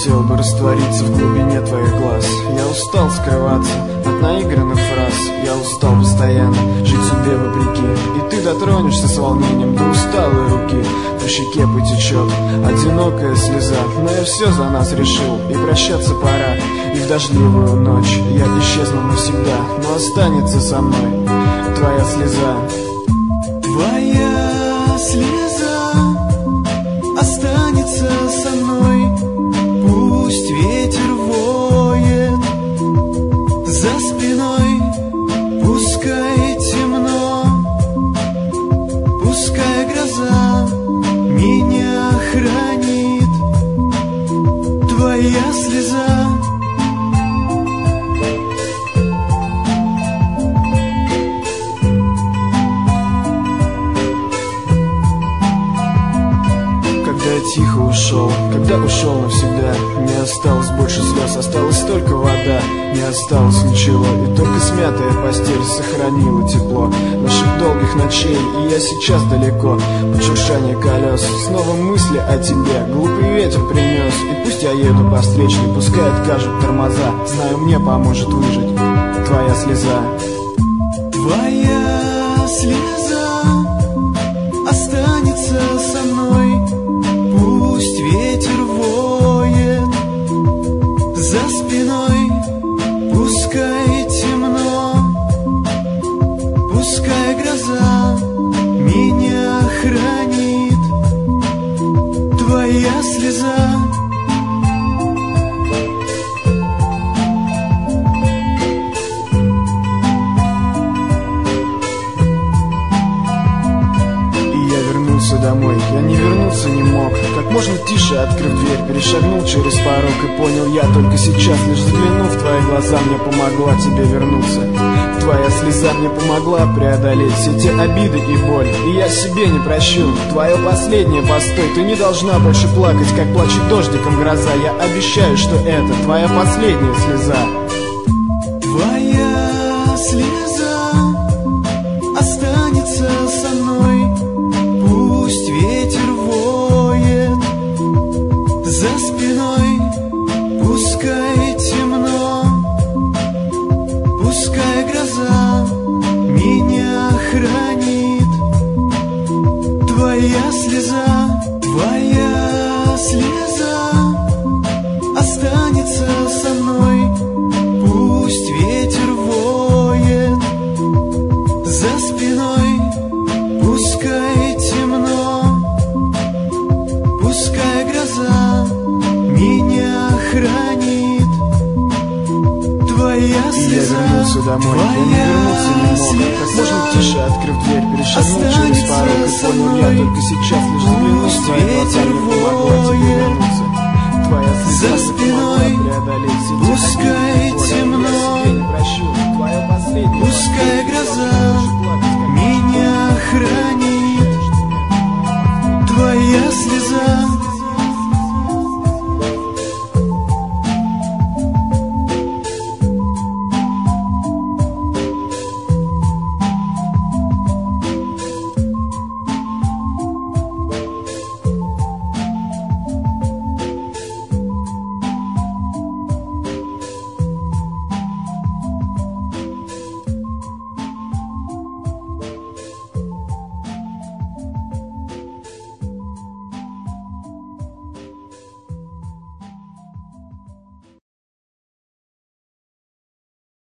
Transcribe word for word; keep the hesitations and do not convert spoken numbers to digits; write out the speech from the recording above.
хотел бы раствориться в глубине твоих глаз. Я устал скрываться от наигранных фраз. Я устал постоянно жить судьбе вопреки. И ты дотронешься с волнением до усталой руки. По щеке потечет одинокая слеза. Но я все за нас решил, и прощаться пора. И в дождливую ночь я исчезну навсегда, но останется со мной твоя слеза. Твоя слеза останется со мной. Пусть ветер воет за спиной, пускай темно, пускай гроза меня хранит. Твоя слеза. Тихо ушел, когда ушел навсегда, не осталось больше слез, осталась только вода. Не осталось ничего, и только смятая постель сохранила тепло наших долгих ночей. И я сейчас далеко, под шуршание колес, снова мысли о тебе глупый ветер принес. И пусть я еду по встречной, пускай откажут тормоза, знаю, мне поможет выжить твоя слеза. Твоя слеза останется со мной. Пусть ветер воет за спиной, пускай темно, пускай гроза меня хранит. Твоя слеза. Домой я не вернуться не мог. Как можно тише, открыв дверь, перешагнул через порог. И понял я только сейчас, лишь взглянув в твои глаза, мне помогла тебе вернуться. Твоя слеза мне помогла преодолеть все те обиды и боль. И я себе не прощу твое последнее постой. Ты не должна больше плакать, как плачет дождиком гроза. Я обещаю, что это твоя последняя слеза. Твоя слеза останется со мной. Пусть ветер воет за спиной, пускай темно, пускай гроза меня хранит. Твоя слеза, твоя слеза останется со мной. Пусть ветер воет за спиной, пускай темно, пускай гроза меня хранит. Твоя слеза. Я вернулся домой, я не вернуться не мог. Как можно тише, открыв дверь, перешагнул через порог. И понял я только сейчас, лишь взглянув в твои глаза, мне помогла тебе вернуться. Твоя слеза за спиной, преодолеть все пускай темно, пускай гроза меня хранит. Твоя слеза.